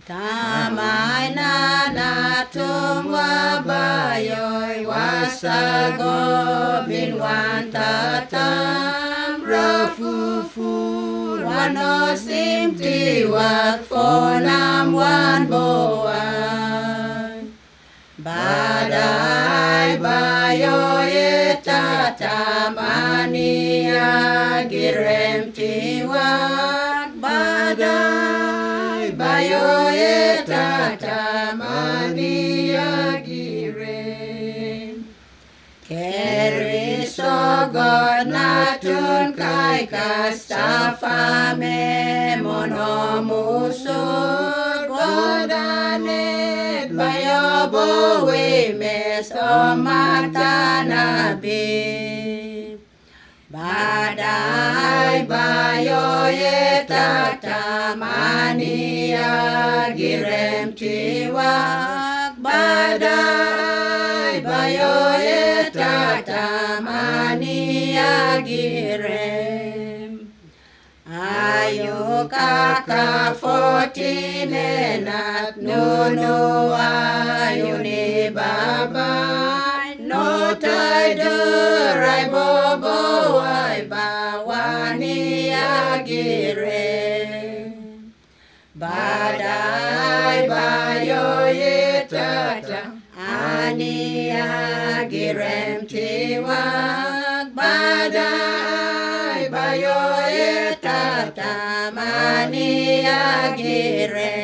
Tamai nana tumwa bayoy wasago binwan tatam rafufu wano simti wak fonam wan boan badai bayoy tatamania girem tiwak badai bayoy tatamania girem Keri sogod natun kai kasafame monomusur godanet bayobo we mesomatanabi badai bayoye tatamania girem tiwak badai bayoye tatamania girem ayo kaka fotine nat nunu ayo ni baba no taider ay bobo ay bawani agirem badai bayoye tata ani agirem tiwak badai bayoye tata mani agirem